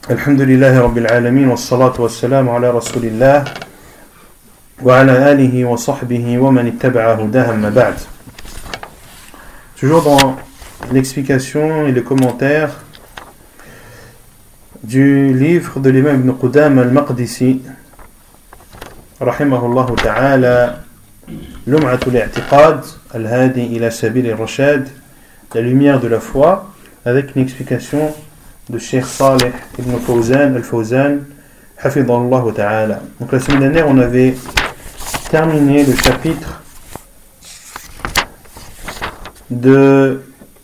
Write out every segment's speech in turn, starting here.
Alhamdulillahi Rabbil Alamin wa salatu wa salam ala Rasulillah wa ala alihi wa sahbihi wa man ittaba'a hudahu amma ba'd. Toujours dans l'explication et le commentaire du livre de l'imam Ibn Qudama al-Maqdisi rahimahullah ta'ala, Lum'atul i'tiqad al-hadi ila sabil al-rashad, la lumière de la foi, avec une explication de Cheikh Saleh ibn Fawzan al-Fawzan hafidhahullah ta'ala. Donc la semaine dernière on avait terminé le chapitre de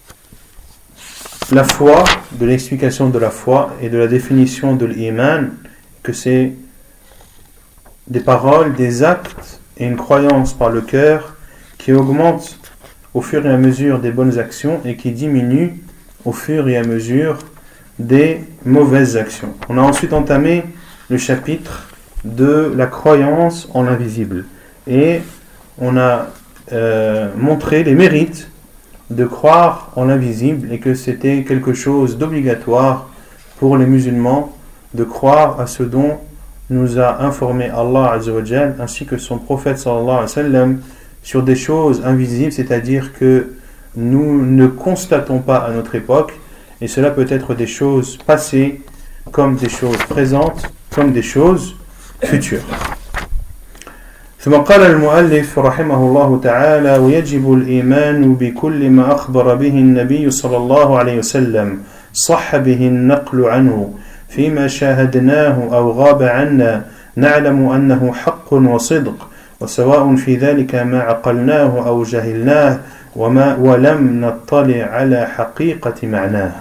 la foi, de l'explication de la foi et de la définition de l'iman, que c'est des paroles, des actes et une croyance par le cœur qui augmente au fur et à mesure des bonnes actions et qui diminue au fur et à mesure des mauvaises actions. On a ensuite entamé le chapitre de la croyance en l'invisible et on a montré les mérites de croire en l'invisible et que c'était quelque chose d'obligatoire pour les musulmans de croire à ce dont nous a informé Allah Azza wa Jal ainsi que son prophète sallallahu alayhi wa sallam sur des choses invisibles, c'est-à-dire que nous ne constatons pas à notre époque, et cela peut être des choses passées comme des choses présentes comme des choses futures. ثم قال المؤلف رحمه الله تعالى: ويجب الإيمان بكل ما أخبر به النبي صلى الله عليه وسلم صح به النقل عنه فيما شاهدناه أو غاب عنا نعلم أنه حق وصدق وسواء في ذلك ما عقلناه أو جهلناه ولم نطلع على حقيقة معناه.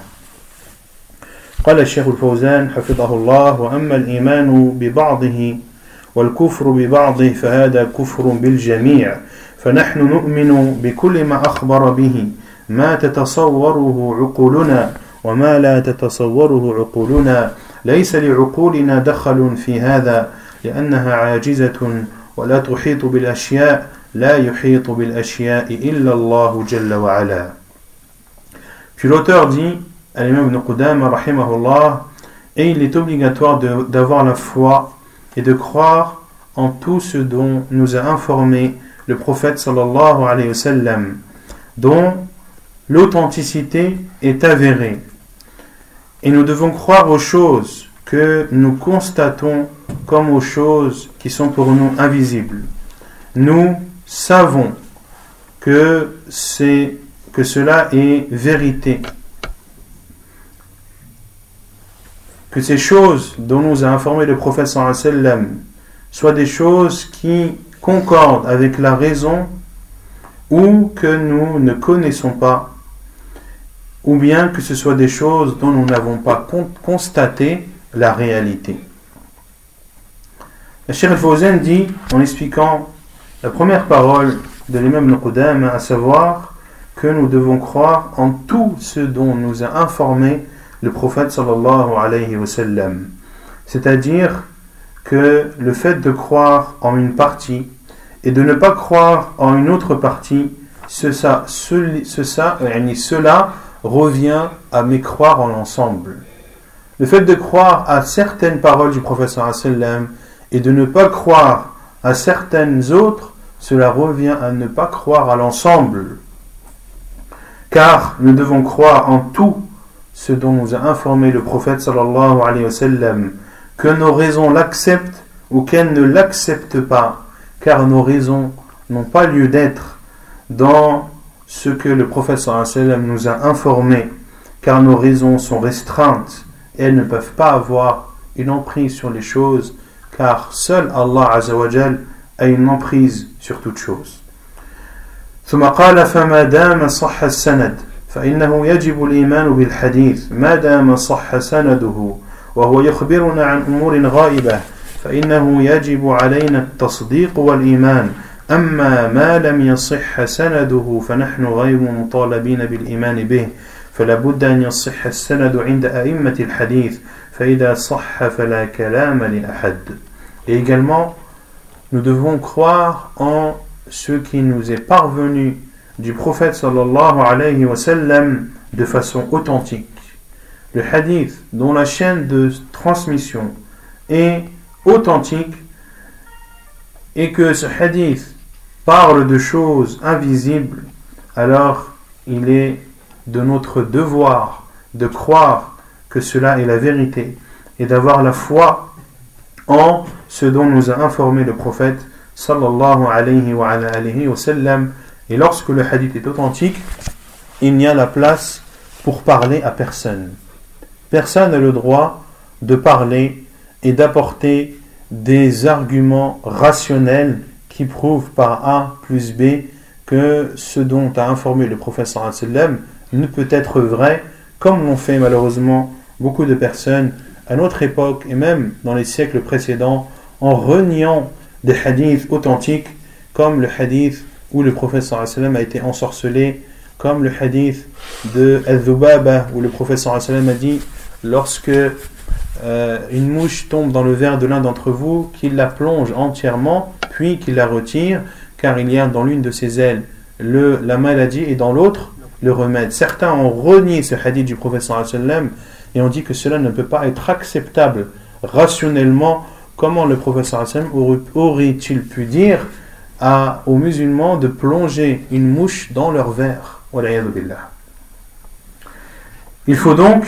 قال الشيخ الفوزان حفظه الله: وأما الإيمان ببعضه والكفر ببعضه فهذا كفر بالجميع، فنحن نؤمن بكل ما أخبر به ما تتصوره عقولنا وما لا تتصوره عقولنا، ليس لعقولنا دخل في هذا لأنها عاجزة ولا تحيط بالأشياء لا يحيط بالأشياء إلا الله جل وعلا. Puis l'auteur dit, à l'imam Ibn Qudama rahimahullah, et il est obligatoire d'avoir la foi et de croire en tout ce dont nous a informé le prophète sallallahu alayhi wa sallam, dont l'authenticité est avérée. Et nous devons croire aux choses que nous constatons comme aux choses qui sont pour nous invisibles. Nous savons que cela est vérité, que ces choses dont nous a informé le prophète sallallahu alayhi wa sallam soient des choses qui concordent avec la raison ou que nous ne connaissons pas, ou bien que ce soit des choses dont nous n'avons pas constaté la réalité. Le Cheikh Al-Fawzan dit, en expliquant la première parole de l'imam Ibn Qudama, à savoir que nous devons croire en tout ce dont nous a informé le prophète sallallahu alayhi wa sallam. C'est-à-dire que le fait de croire en une partie et de ne pas croire en une autre partie, cela revient à mécroire en l'ensemble. Le fait de croire à certaines paroles du prophète sallallahu alayhi wa sallam et de ne pas croire à certaines autres, cela revient à ne pas croire à l'ensemble. Car nous devons croire en tout ce dont nous a informé le prophète sallallahu alayhi wa sallam, que nos raisons l'acceptent ou qu'elles ne l'acceptent pas, car nos raisons n'ont pas lieu d'être dans ce que le prophète sallallahu alayhi wa sallam nous a informé, car nos raisons sont restreintes et elles ne peuvent pas avoir une emprise sur les choses, car seul Allah Azza wa Jal a une emprise sur toute chose. ثم قال: فما دام صح السند فإنه يجب الإيمان بالحديث ما دام صح سنده وهو يخبرنا عن أمور غائبة فإنه يجب علينا التصديق والإيمان أما ما لم يصح سنده فنحن غير مطالبين بالإيمان به فلا بد أن يصح السند عند أئمة الحديث فإذا صح فلا كلام لأحد. Et également, nous devons croire en ce qui nous est parvenu du prophète sallallahu alayhi wa sallam de façon authentique. Le hadith dont la chaîne de transmission est authentique et que ce hadith parle de choses invisibles, alors il est de notre devoir de croire que cela est la vérité et d'avoir la foi en ce dont nous a informé le prophète sallallahu alayhi wa sallam. Et lorsque le hadith est authentique, il n'y a la place pour parler à personne. Personne n'a le droit de parler et d'apporter des arguments rationnels qui prouvent par A plus B que ce dont a informé le prophète sallallahu alayhi wa sallam ne peut être vrai, comme l'ont fait malheureusement beaucoup de personnes à notre époque et même dans les siècles précédents, en reniant des hadiths authentiques, comme le hadith où le prophète sallallahu alayhi wa sallam a été ensorcelé, comme le hadith de Al-Dhubaba où le prophète sallallahu alayhi wa sallam a dit lorsque une mouche tombe dans le verre de l'un d'entre vous, qu'il la plonge entièrement puis qu'il la retire, car il y a dans l'une de ses ailes la maladie et dans l'autre le remède. Certains ont renié ce hadith du prophète sallallahu alayhi wa sallam et ont dit que cela ne peut pas être acceptable rationnellement. Comment le prophète sallallahu alayhi wa sallam aurait-il pu dire aux musulmans de plonger une mouche dans leur verre? Il faut donc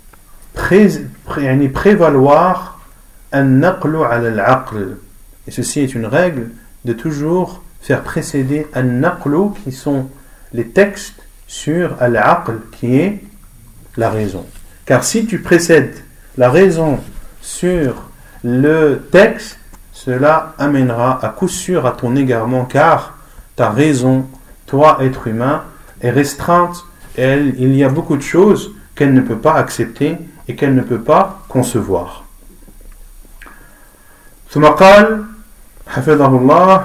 prévaloir an-naqlu ala al-aql. Et ceci est une règle de toujours faire précéder an-naqlu, qui sont les textes, sur al-aql, qui est la raison. Car si tu précèdes la raison sur le texte, cela amènera à coup sûr à ton égarement, car ta raison, toi être humain, est restreinte et il y a beaucoup de choses qu'elle ne peut pas accepter et qu'elle ne peut pas concevoir. ثم قال حفظه الله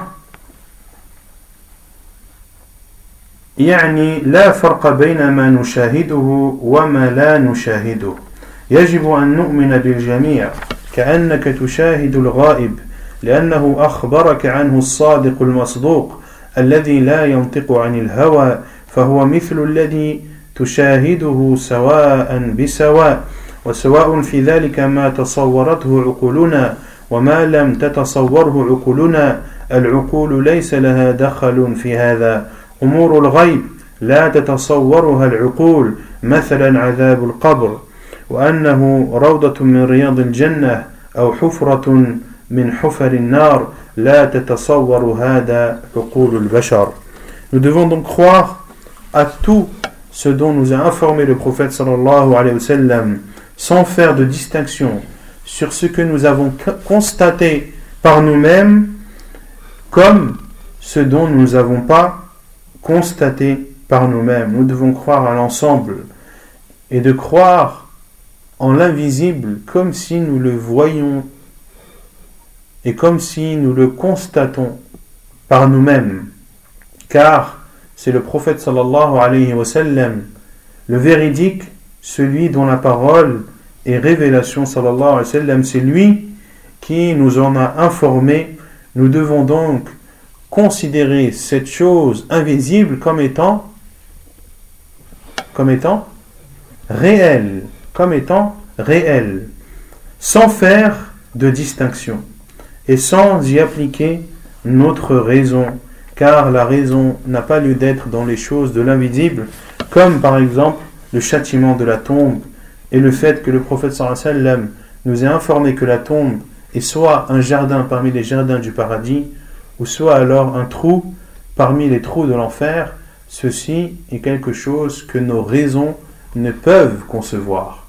يعني لا فرق بين ما نشاهده وما لا نشاهده يجب أن نؤمن بالجميع كأنك تشاهد الغائب لأنه أخبرك عنه الصادق المصدوق الذي لا ينطق عن الهوى فهو مثل الذي تشاهده سواء بسواء وسواء في ذلك ما تصورته عقولنا وما لم تتصوره عقولنا العقول ليس لها دخل في هذا أمور الغيب لا تتصورها العقول مثلا عذاب القبر وأنه روضة من رياض الجنة أو حفرة من حفر النار لا تتصور هذا عقول البشر. Nous devons donc croire à tout ce dont nous a informé le prophète sallallahu alayhi wa sallam sans faire de distinction sur ce que nous avons constaté par nous-mêmes comme ce dont nous n'avons pas constaté par nous-mêmes. Nous devons croire à l'ensemble et de croire en l'invisible comme si nous le voyons et comme si nous le constatons par nous-mêmes, car c'est le prophète sallallahu alayhi wa sallam, le véridique, celui dont la parole est révélation sallallahu alayhi wa sallam, c'est lui qui nous en a informé. Nous devons donc considérer cette chose invisible comme étant réelle, sans faire de distinction et sans y appliquer notre raison, car la raison n'a pas lieu d'être dans les choses de l'invisible, comme par exemple le châtiment de la tombe et le fait que le prophète sallallahu alayhi wa sallam nous ait informé que la tombe est soit un jardin parmi les jardins du paradis, ou soit alors un trou parmi les trous de l'enfer. Ceci est quelque chose que nos raisons ne peuvent concevoir.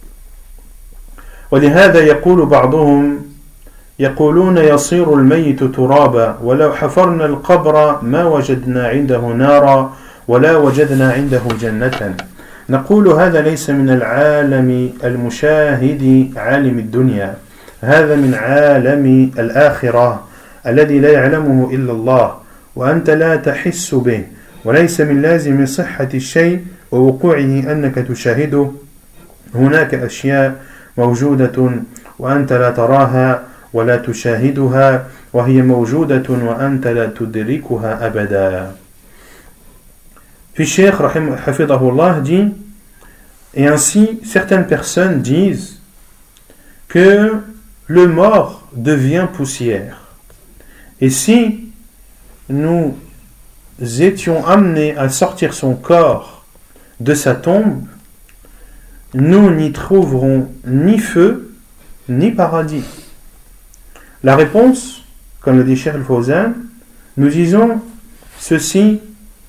ولهذا يقول بعضهم يقولون يصير الميت ترابا ولو حفرنا القبر ما وجدنا عنده نارا ولا وجدنا عنده جنة. نقول هذا ليس من العالم المشاهد عالم الدنيا، هذا من عالم الآخرة الذي لا يعلمه إلا الله وأنت لا تحس به، وليس من لازم صحة الشيء ووقوعه أنك تشاهده. هناك أشياء موجودة وأنت لا تراها ولا تشاهدها وهي موجودة وأنت لا تدركها أبدا. Puis Cheikh hafidahullah dit, et ainsi certaines personnes disent que le mort devient poussière. Et si nous étions amenés à sortir son corps de sa tombe, nous n'y trouverons ni feu, ni paradis. La réponse, comme le dit Cheikh Al-Fawzan, nous disons ceci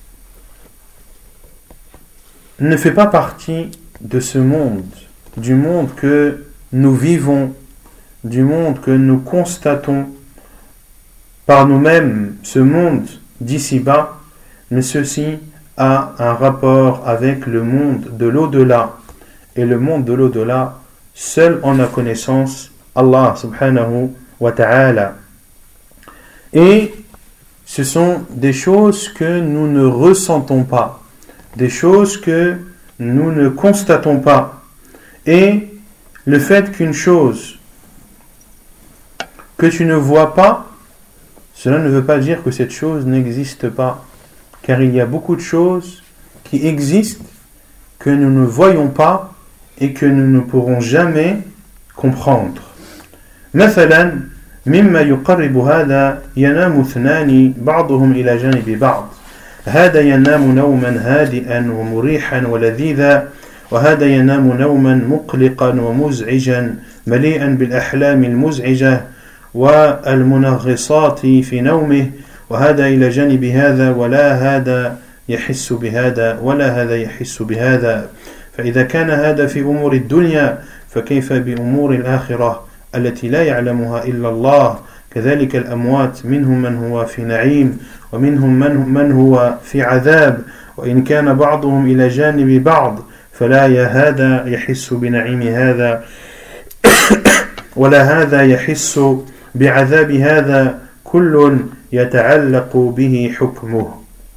ne fait pas partie de ce monde, du monde que nous vivons, du monde que nous constatons par nous-mêmes, ce monde d'ici-bas, mais ceci a un rapport avec le monde de l'au-delà. Et le monde de l'au-delà, seul en a connaissance Allah subhanahu wa ta'ala. Et ce sont des choses que nous ne ressentons pas, des choses que nous ne constatons pas. Et le fait qu'une chose que tu ne vois pas, cela ne veut pas dire que cette chose n'existe pas, car il y a beaucoup de choses qui existent que nous ne voyons pas et que nous ne pourrons jamais comprendre. مثلا مما يقرب هذا ينام اثنان بعضهم إلى جانب بعض. هذا ينام نوما هادئا ومريحا ولذيذا، وهذا ينام نوما مقلقا ومزعجا مليئا بالأحلام المزعجة والمنغصات في نومه، وهذا إلى جانب هذا، ولا هذا يحس بهذا ولا هذا يحس بهذا. فإذا كان هذا في أمور الدنيا فكيف بأمور الآخرة التي لا يعلمها إلا الله. كذلك الأموات منهم من هو في نعيم ومنهم من هو في عذاب، وإن كان بعضهم إلى جانب بعض فلا هذا يحس بنعيم هذا ولا هذا يحس بعذاب هذا، كل يتعلق به حكمه.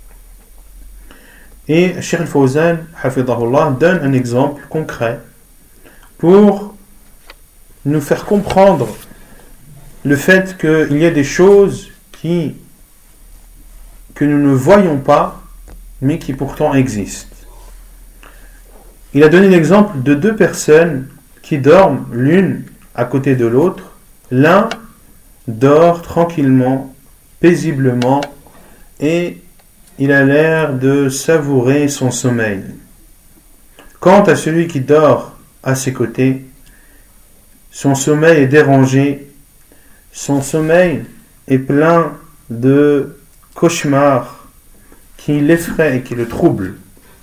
Et Cheikh Al-Fawzan, hafidahullah, donne un exemple concret pour nous faire comprendre le fait qu'il y a des choses que nous ne voyons pas, mais qui pourtant existent. Il a donné l'exemple de deux personnes qui dorment l'une à côté de l'autre. L'un dort tranquillement, paisiblement, et il a l'air de savourer son sommeil. Quant à celui qui dort à ses côtés, son sommeil est dérangé, son sommeil est plein de cauchemars qui l'effraient et qui le troublent.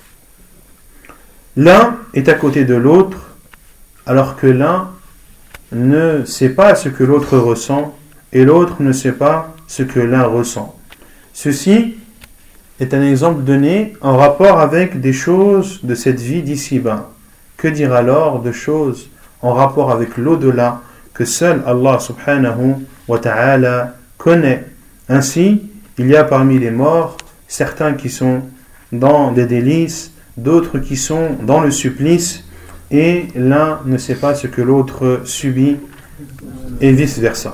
L'un est à côté de l'autre, alors que l'un ne sait pas ce que l'autre ressent et l'autre ne sait pas ce que l'un ressent. Ceci est un exemple donné en rapport avec des choses de cette vie d'ici-bas. Que dire alors de choses en rapport avec l'au-delà que seul Allah subhanahu wa ta'ala connaît. Ainsi, il y a parmi les morts certains qui sont dans des délices, d'autres qui sont dans le supplice, et l'un ne sait pas ce que l'autre subit, et vice-versa.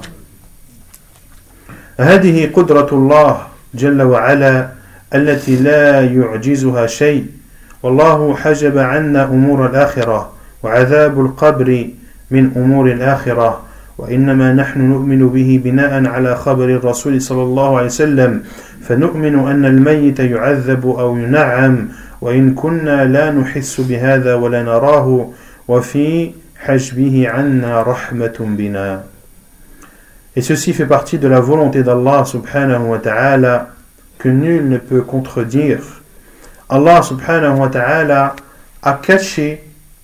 هذه قدرة الله جل وعلا التي لا يعجزها شيء، والله حجب عنا أمور الآخرة وعذاب القبر من أمور الآخرة، وإنما نحن نؤمن به بناء على خبر الرسول صلى الله عليه وسلم، فنؤمن أن الميت يعذب أو ينعم، وإن كنا لا نحس بهذا ولا نراه، وفي حجبه عنا رحمة بنا. Et ceci fait partie de la volonté d'Allah subhanahu wa ta'ala que nul ne peut contredire. Allah subhanahu wa ta'ala a caché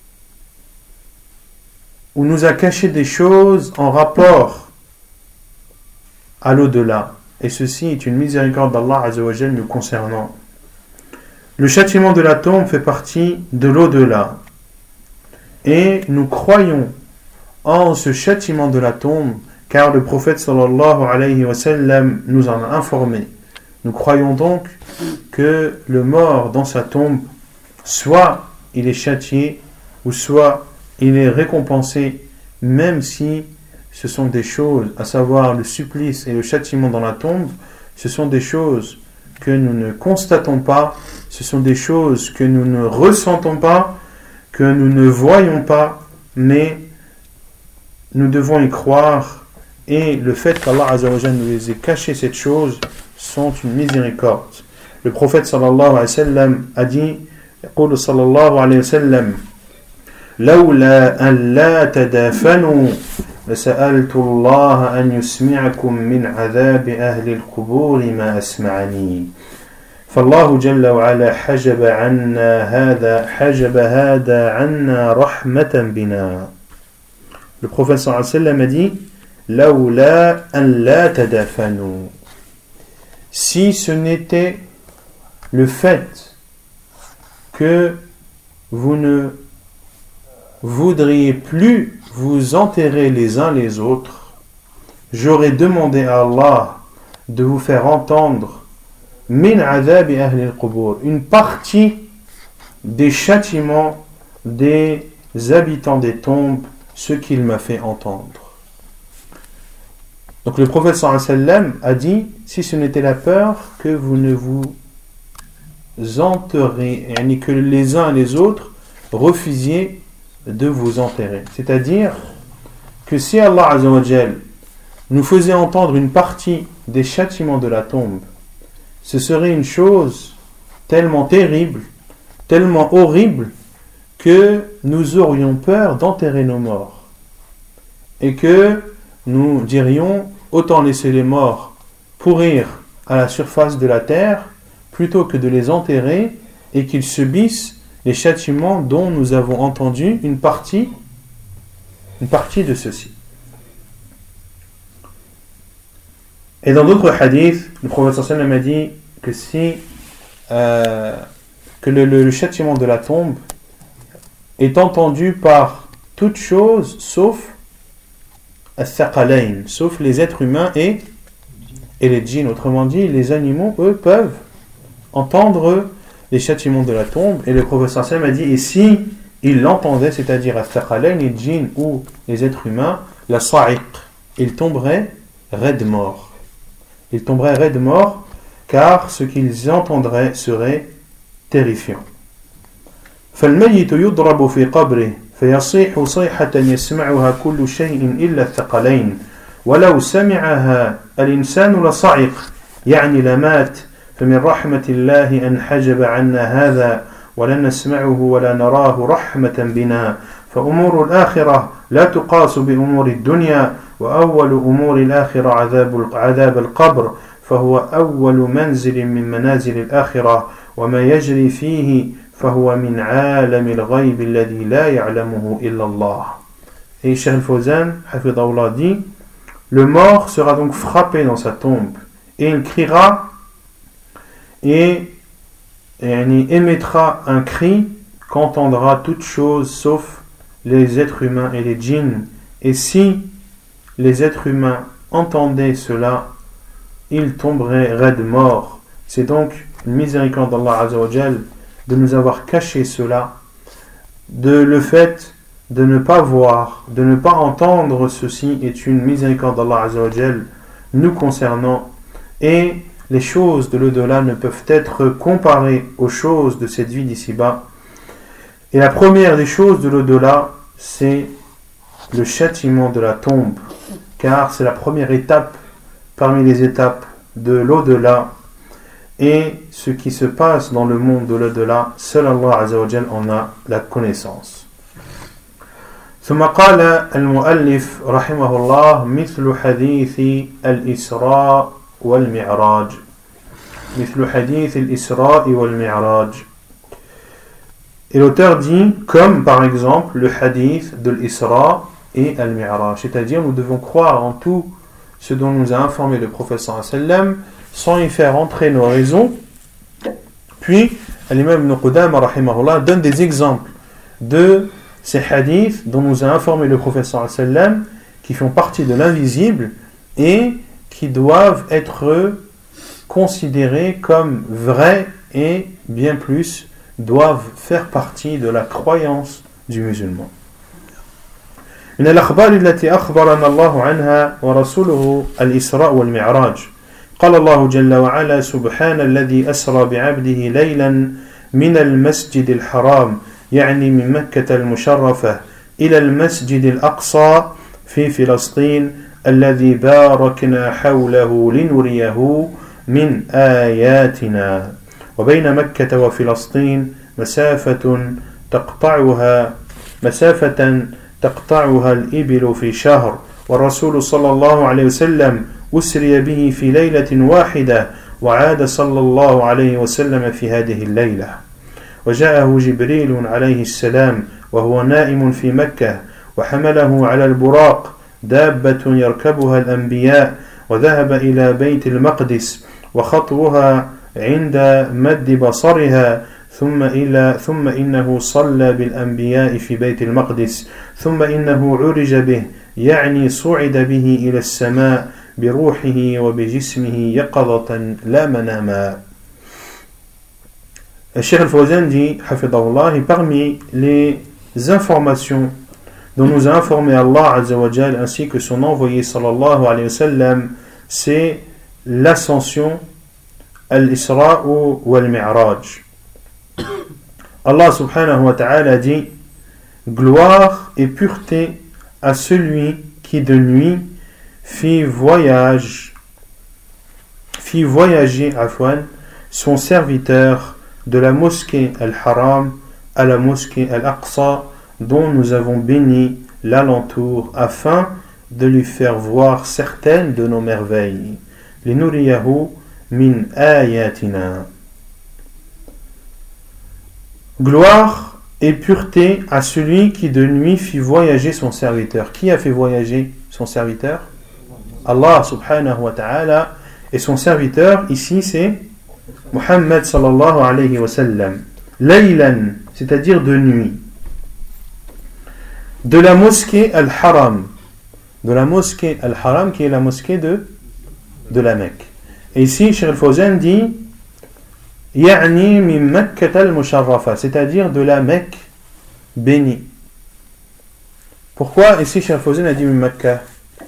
ou nous a caché des choses en rapport à l'au-delà. Et ceci est une miséricorde d'Allah azza wa jal nous concernant. Le châtiment de la tombe fait partie de l'au-delà. Et nous croyons en ce châtiment de la tombe, car le prophète sallallahu alayhi wa sallam nous en a informé. Nous croyons donc que le mort dans sa tombe, soit il est châtié, ou soit il est récompensé, même si ce sont des choses, à savoir le supplice et le châtiment dans la tombe, ce sont des choses que nous ne constatons pas, ce sont des choses que nous ne ressentons pas, que nous ne voyons pas, mais nous devons y croire, et le fait qu'Allah Azza wa Jalla nous les ait cachés cette chose sont une miséricorde. Le prophète sallallahu alayhi wa sallam a dit, يقول صلى الله عليه وسلم لولا أن لا تدافنوا لسألت الله أن يسمعكم من عذاب أهل القبور ما أسمعني فالله جل وعلا حجب هذا عنا رحمة بنا. Le prophète sallallahu alayhi wa sallam a dit لولا أن لا تدافنوا, si ce n'était le fait que vous ne voudriez plus vous enterrer les uns les autres, j'aurais demandé à Allah de vous faire entendre min adhabi ahli al-qubur, une partie des châtiments des habitants des tombes, ce qu'il m'a fait entendre. Donc le prophète sallallahu alayhi wa sallam a dit, si ce n'était la peur que vous ne vous enterrez, et que les uns et les autres refusiez de vous enterrer. C'est-à-dire que si Allah Azza wa Jal nous faisait entendre une partie des châtiments de la tombe, ce serait une chose tellement terrible, tellement horrible, que nous aurions peur d'enterrer nos morts. Et que nous dirions, autant laisser les morts pourrir à la surface de la terre, plutôt que de les enterrer et qu'ils subissent les châtiments dont nous avons entendu une partie de ceci. Et dans d'autres hadiths, le prophète sallallahu alayhi wa sallam a dit que si que le châtiment de la tombe est entendu par toute chose sauf al-thaqalayn, sauf les êtres humains et les djinns. Autrement dit, les animaux, eux, peuvent entendre les châtiments de la tombe, et le prophète sallallahu alayhi wa sallam a dit, et si ils l'entendaient, c'est-à-dire al-thaqalayn, les djinns ou les êtres humains, la sa'iq, ils tomberaient raide mort. Ils tomberaient raide mort, car ce qu'ils entendraient serait terrifiant. فالميت يضرب في قبره فيصيح صيحة يسمعها كل شيء إلا الثقلين ولو سمعها الإنسان لصعق يعني لمات فمن رحمة الله أن حجب عنا هذا ولن نسمعه ولا نراه رحمة بنا فأمور الآخرة لا تقاس بأمور الدنيا وأول أمور الآخرة عذاب القبر فهو أول منزل من منازل الآخرة وما يجري فيه فهو من عالم الغيب الذي لا يعلمه إلا الله. Et Cheikh Al-Fawzan, hafidahullah, dit, le mort sera donc frappé dans sa tombe et il criera et émettra un cri qu'entendra toute chose sauf les êtres humains et les djinns. Et si les êtres humains entendaient cela, ils tomberaient raides morts. C'est donc une miséricorde d'Allah Azza wa Jal de nous avoir caché cela, de le fait de ne pas voir, de ne pas entendre ceci est une miséricorde d'Allah Azza wa Jal nous concernant, et les choses de l'au-delà ne peuvent être comparées aux choses de cette vie d'ici-bas. Et la première des choses de l'au-delà, c'est le châtiment de la tombe, car c'est la première étape parmi les étapes de l'au-delà, et ce qui se passe dans le monde de l'au-delà, seul Allah Azza wa Jal en a la connaissance. ثم قال المؤلف رحمه الله مثل حديث الإسراء والمعراج مثل حديث الإسراء والمعراج. Et l'auteur dit, comme par exemple le hadith de l'Isra et al-Mi'raj, c'est-à-dire nous devons croire en tout ce dont nous a informé le prophète sallallahu alayhi wa sallam sans y faire entrer nos raisons. Puis l'imam Ibn Qudama rahimahullah donne des exemples de ces hadiths dont nous a informé le prophète sallallahu alayhi wa sallam, qui font partie de l'invisible et qui doivent être considérés comme vrais et bien plus doivent faire partie de la croyance du musulman. من الأخبار التي أخبرنا الله عنها ورسوله الإسراء والمعراج قال الله جل وعلا سبحان الذي أسرى بعبده ليلا من المسجد الحرام يعني من مكة المشرفة إلى المسجد الأقصى في فلسطين الذي باركنا حوله لنريه من آياتنا وبين مكة وفلسطين مسافة تقطعها الإبل في شهر والرسول صلى الله عليه وسلم أسري به في ليلة واحدة وعاد صلى الله عليه وسلم في هذه الليلة وجاءه جبريل عليه السلام وهو نائم في مكة وحمله على البراق دابة يركبها الأنبياء وذهب إلى بيت المقدس وخطوها عند مد بصرها ثم إنه صلى بالأنبياء في بيت المقدس ثم إنه عرج به يعني صعد به إلى السماء بروحه وبجسمه يقظة لا مناما. Cheikh Al-Fawzan dit, Hafidahullah, et parmi les informations dont nous a informé Allah Azza wa Jal ainsi que son envoyé sallallahu alayhi wa sallam, c'est l'ascension, al-Isra ou al-Mi'raj. Allah subhanahu wa ta'ala dit, gloire et pureté à celui qui de nuit fit voyager son serviteur de la mosquée Al-Haram à la mosquée Al-Aqsa dont nous avons béni l'alentour afin de lui faire voir certaines de nos merveilles. Linuriyahu min ayatina. Gloire et pureté à celui qui de nuit fit voyager son serviteur. Qui a fait voyager son serviteur? Allah subhanahu wa ta'ala. Et son serviteur ici c'est Muhammad sallallahu alayhi wa sallam. Laylan, c'est-à-dire de nuit. De la mosquée Al-Haram. De la mosquée Al-Haram qui est la mosquée de la Mecque. Et ici, Cheikh Al-Fawzan dit Ya'ni min Makkah al-Musharrafa, c'est-à-dire de la Mecque bénie. Pourquoi ici Cheikh Al-Fawzan a dit min Makkah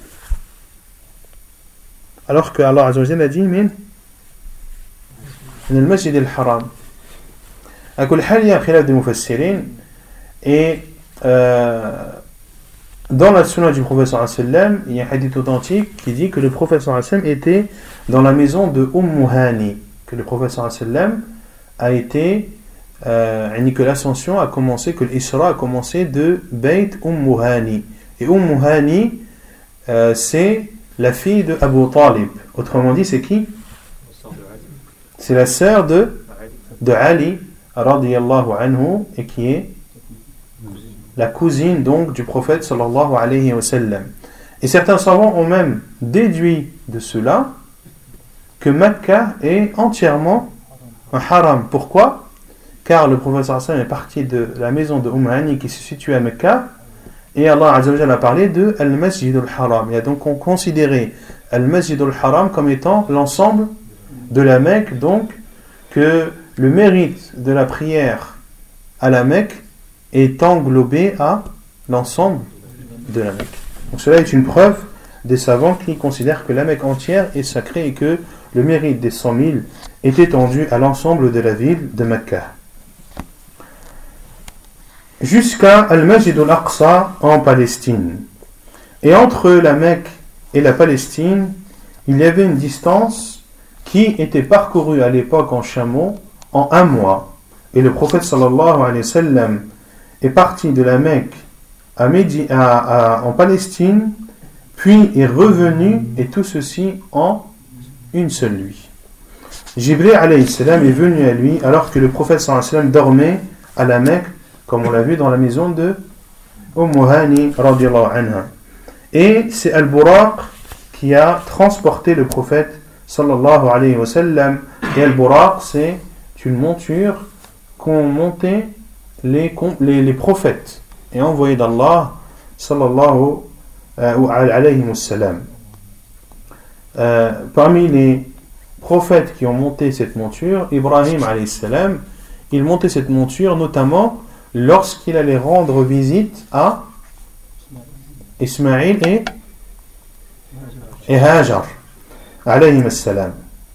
alors que Allah Azza wa Jalla a dit min al-Masjid al-Haram. À kul hal, il y a un khilaf de mufassirin et dans la sunna du prophète sallallahu alayhi wa sallam, il y a un hadith authentique qui dit que le prophète sallallahu alayhi wa sallam était dans la maison de Hani, que le prophète sallallahu alayhi wa sallam a été que l'ascension a commencé, que l'Isra a commencé de Beit Hani. Et Hani, c'est la fille de Abu Talib. Autrement dit, c'est qui? C'est la sœur de Ali radiyallahu anhu et qui est la cousine donc du prophète sallallahu alayhi wa sallam. Et certains savants ont même déduit de cela que Mecca est entièrement un haram. Pourquoi? Car le prophète sallallahu alayhi wa sallam est parti de la maison de Hani qui se situe à Mecca et Allah Azza wa Jalla a parlé de Al-Masjid al-Haram. Et donc on considérait Al-Masjid al-Haram comme étant l'ensemble de la Mecque, donc que le mérite de la prière à la Mecque est englobé à l'ensemble de la Mecque. Donc cela est une preuve des savants qui considèrent que la Mecque entière est sacrée et que le mérite des 100 000 est étendu à l'ensemble de la ville de Mecca. Jusqu'à Al-Masjid al-Aqsa en Palestine. Et entre la Mecque et la Palestine, il y avait une distance qui était parcourue à l'époque en chameau en un mois. Et le prophète sallallahu alayhi wa sallam est parti de la Mecque en Palestine, puis est revenu, et tout ceci en une seule nuit. Jibril alayhi salam est venu à lui alors que le prophète sallallahu alayhi wa sallam dormait à la Mecque, comme on l'a vu dans la maison de Hani radiyallahu anha. Et c'est Al-Buraq qui a transporté le prophète sallallahu alayhi wa sallam. Et Al-Buraq, c'est une monture qu'ont monté les prophètes et envoyés d'Allah sallallahu alayhi wa sallam. Parmi les prophètes qui ont monté cette monture, Ibrahim alayhi salam, il montait cette monture notamment lorsqu'il allait rendre visite à Ismaïl et Hajar alayhi salam.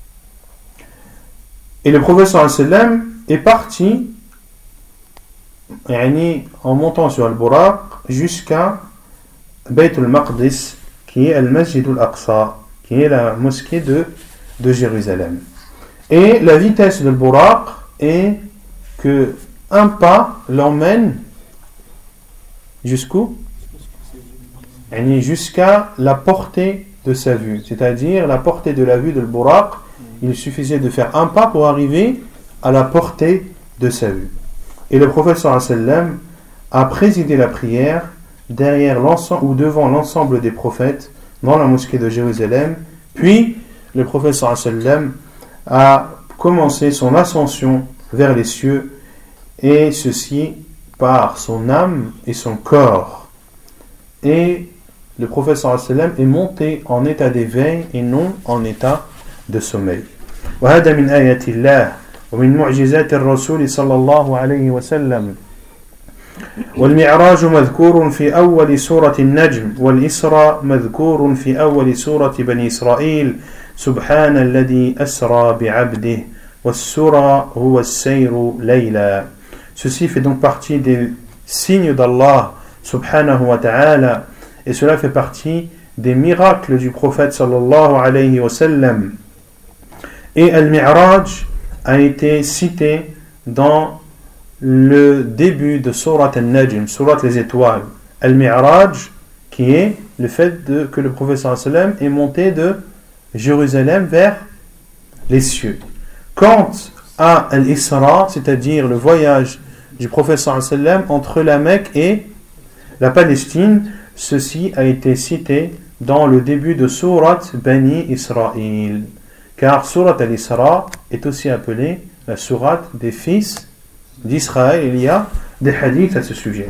Et le prophète sallallahu alayhi wa sallam est parti en montant sur Al-Buraq jusqu'à Bayt al-Maqdis, qui est al-Masjid al-Aqsa, qui est la mosquée de Jérusalem. Et la vitesse de Buraq est que un pas l'emmène jusqu'où? Jusqu'à la portée de sa vue, c'est-à-dire la portée de la vue de Buraq. Il suffisait de faire un pas pour arriver à la portée de sa vue. Et le prophète sallallahu alayhi wa sallam a présidé la prière derrière l'ensemble ou devant l'ensemble des prophètes dans la mosquée de Jérusalem. Puis le prophète sallallahu alayhi wa sallam a commencé son ascension vers les cieux, et ceci par son âme et son corps. Et le prophète sallallahu alayhi wa sallam est monté en état d'éveil et non en état de sommeil. وهذا من آيات الله ومن معجزات الرسول صلى الله عليه وسلم. والمعراج مذكور في أول سورة النجم، والإسراء مذكور في أول سورة بني إسرائيل، سبحان الذي أسرى بعبده والسرى هو السير ليلا. Ceci fait donc partie des signes d'Allah subhanahu wa ta'ala, et cela fait partie des miracles du prophète sallallahu alayhi wa sallam. Et Al-Mi'raj a été cité dans le début de Surat Al-Najm, Surat les étoiles. Al-Mi'raj, qui est le fait que le prophète sallallahu alayhi wa sallam est monté de Jérusalem vers les cieux. Quant à Al-Isra, c'est-à-dire le voyage du prophète sallallahu alayhi wa sallam entre la Mecque et la Palestine, ceci a été cité dans le début de Surat Bani Israël. Car Surat Al-Isra est aussi appelée la Surat des fils d'Israël. Il y a des hadiths à ce sujet.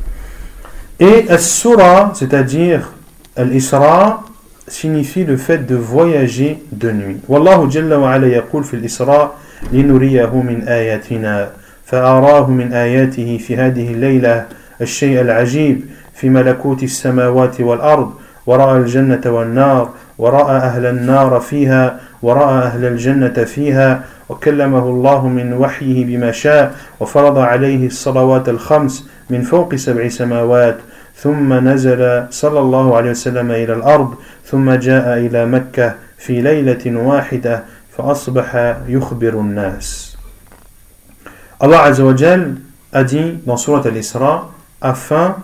Et As-Sura, c'est-à-dire Al-Isra, signifie le fait de voyager de nuit. Wallahu jalla wa ala yaqul fil Isra linuriyahu min ayatina فأراه من آياته في هذه الليلة الشيء العجيب في ملكوت السماوات والأرض ورأى الجنة والنار ورأى أهل النار فيها ورأى أهل الجنة فيها وكلمه الله من وحيه بما شاء وفرض عليه الصلوات الخمس من فوق 7 سماوات ثم نزل صلى الله عليه وسلم إلى الأرض ثم جاء إلى مكة في ليلة واحدة فأصبح يخبر الناس. Allah Azza wa Jal a dit dans Surat Al-Isra afin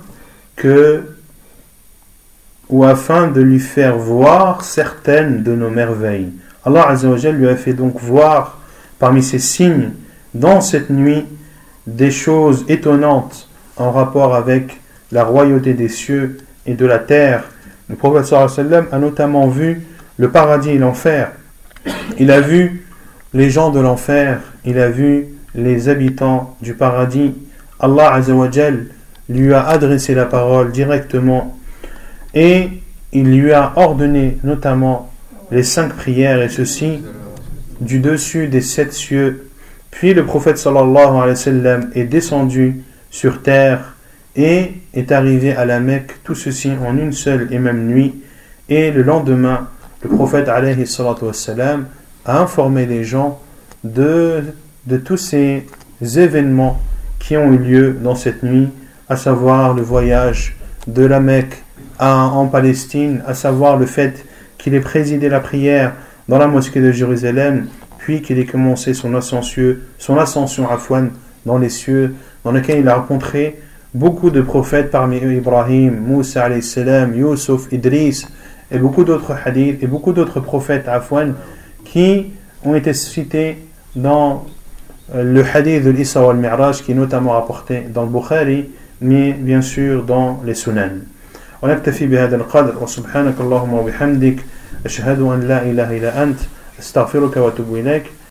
de lui faire voir certaines de nos merveilles. Allah Azza wa Jal lui a fait donc voir parmi ces signes dans cette nuit des choses étonnantes en rapport avec la royauté des cieux et de la terre. Le prophète sallallahu alayhi wa sallam a notamment vu le paradis et l'enfer. Il a vu les gens de l'enfer, il a vu les habitants du paradis. Allah Azza wa Jal lui a adressé la parole directement et il lui a ordonné notamment les 5 prières, et ceci du dessus des 7 cieux. Puis le prophète sallallahu alayhi wa sallam est descendu sur terre et est arrivé à la Mecque, tout ceci en une seule et même nuit. Et le lendemain, le prophète alayhi salatu wa sallam a informé les gens de tous ces événements qui ont eu lieu dans cette nuit, à savoir le voyage de la Mecque en Palestine, à savoir le fait qu'il ait présidé la prière dans la mosquée de Jérusalem, puis qu'il ait commencé son ascension dans les cieux, dans lequel il a rencontré beaucoup de prophètes, parmi eux Ibrahim, Moussa alayhi salam, Yusuf, Idris, et beaucoup d'autres hadiths, et beaucoup d'autres prophètes qui ont été cités dans le hadith de l'Isra wal Mi'raj, qui est notamment rapporté dans le Bukhari, mais bien sûr dans les Sunan. ونكتفي بهذا القدر وسبحانك اللهم وبحمدك أشهد أن لا إله إلا أنت أستغفرك وأتوب إليك